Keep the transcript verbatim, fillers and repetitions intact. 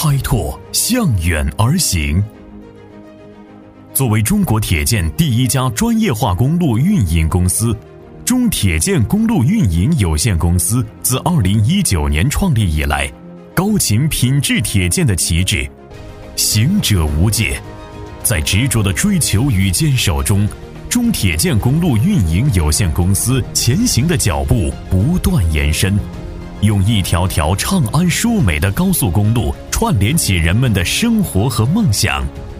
开拓，向远而行。作为中国铁建第一家专业化公路运营公司，中铁建公路运营有限公司自二零一九年创立以来，高擎品质铁建的旗帜，行者无界。在执着的追求与坚守中，中铁建公路运营有限公司前行的脚步不断延伸，用一条条畅安舒美的高速公路串联起人们的生活和梦想，